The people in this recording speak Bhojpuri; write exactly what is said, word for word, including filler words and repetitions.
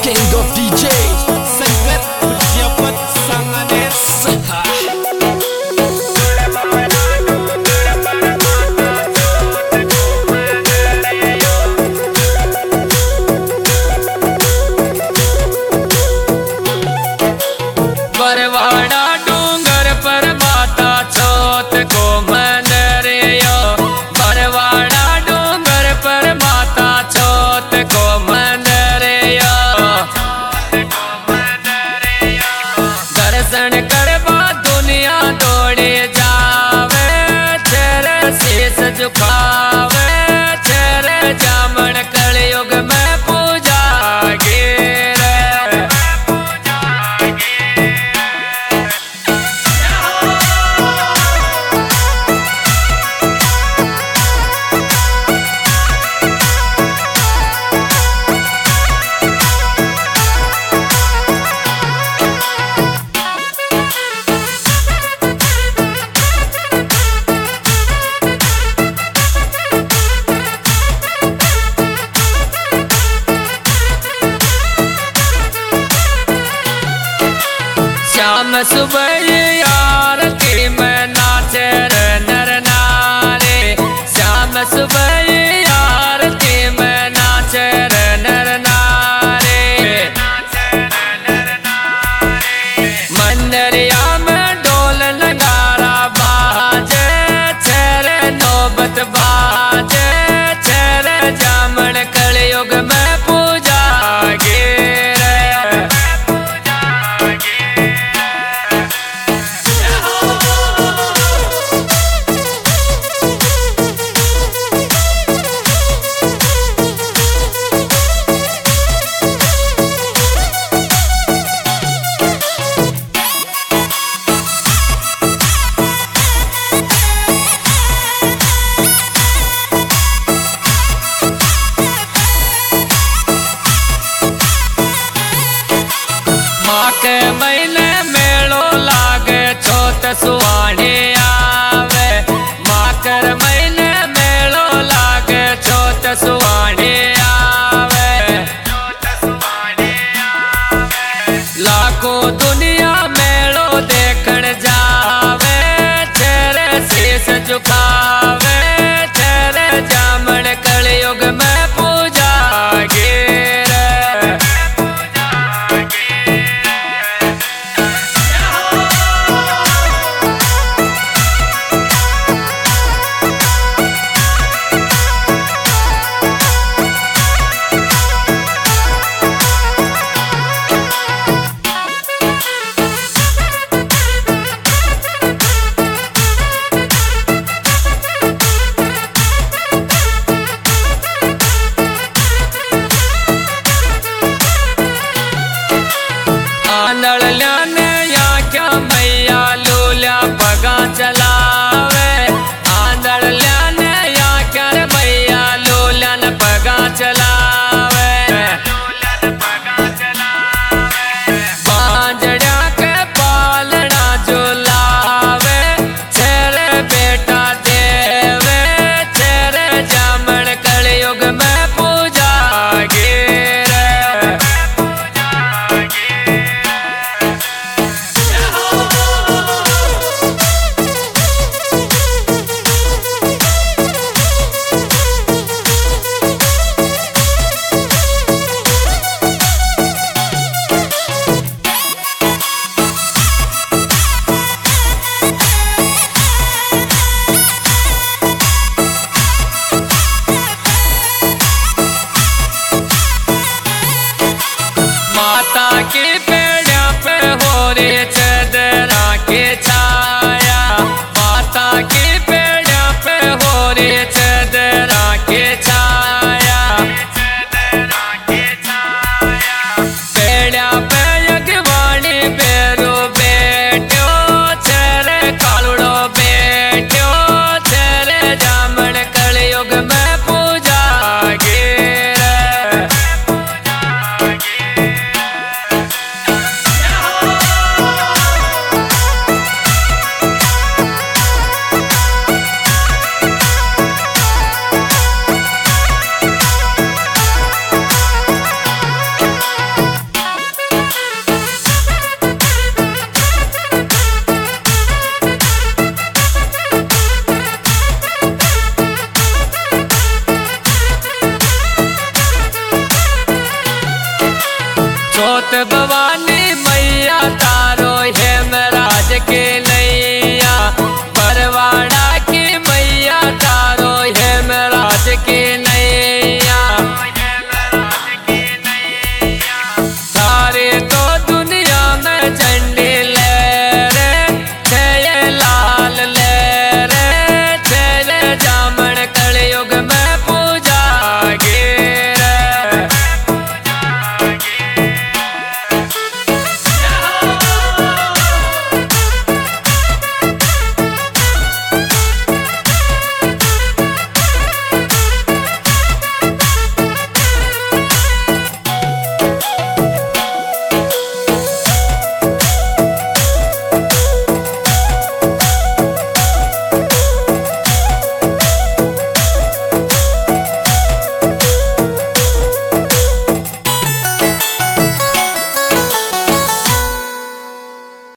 King of D J संगत प्रजापत सांगनेर सहा बरवाड़ा डूंगर पर माता चौथ को मंदिर यो बरवाड़ा डूंगर पर माता चौथ को मंदिर यो दर्शन करवा दुनिया दौड़े जावे चेहरे शीश झुकावे चेहरे जामन कलयुग में पूजा गिरे शाम सुबह यार की मैं नाचे रे नर नारे शाम सुबह यार की मैं नाचे रे नर नारे मंदिरिया में ढोल नगारा बाजे चेहरे नौबत बाजे चेहरे जामन कलयुग में पूजा गिरे माँ के महीने मेलो लागे छोट सुहाने आवे माँ कर महीने मेलो लागे छोट सुहाने आवे लाखों दुनिया मेलो देखण जावे चेहरे शीश झुकावे चेहरे जामन कलयुग में पूजा गिरे आंधड़ ल्याने या क्या मैया लूलिया पगा चलावे आंधड़ ल्याने या क्या मैया लूलिया न पगा चलावे बांजड़ा के पालना झुलावे चेहरे बेटा देवे चेहरे जामन कलयुग में पूजा गिरे माता के पेड़ा पे हो रे चदरा के छाया माता के पेड़ा पे हो रे चदरा के छाया पेड़ा पे यज्ञवाणी बेरो बेट्यो चेहरे कालुड़ो बेट्यो चेहरे जामन कलयुग में पूजा गिरे सोत भवानी मैया तारो हेमराज के